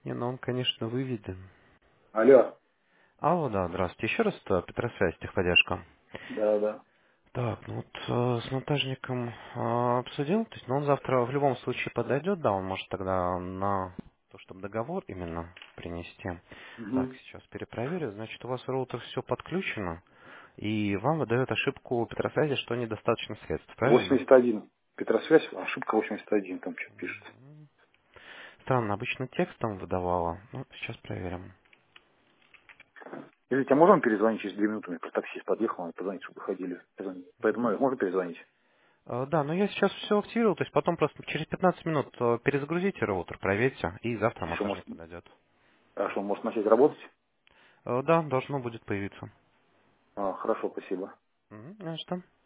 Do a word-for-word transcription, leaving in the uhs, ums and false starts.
Не, ну он, конечно, выведен. Алло. Алло, да, здравствуйте. Еще раз, э, Петросвязь, техподдержка. Да, да. Так, ну вот э, с монтажником э, обсудил, то есть, ну он завтра в любом случае подойдет, да, он может тогда на то, чтобы договор именно принести. Так, Угу. сейчас перепроверю. Значит, у вас роутер все подключено, и вам выдает ошибку Петросвязи, что недостаточно средств, правильно? восемьдесят один. Петросвязь, ошибка восемьдесят один, там что-то пишет. Странно, обычно текстом выдавала. Ну, сейчас проверим. Извините, а можем перезвонить через две минуты? У меня просто таксист подъехал, надо позвонить, чтобы выходили. Позвонить. Поэтому ну, можно перезвонить? Э, Да, но я сейчас все активировал, то есть потом просто через пятнадцать минут э, перезагрузите роутер, проверьте, и завтра Еще может, монтажник подойдет. хорошо, может начать работать? Э, Да, должно будет появиться. А, хорошо, спасибо. Мгм, а что?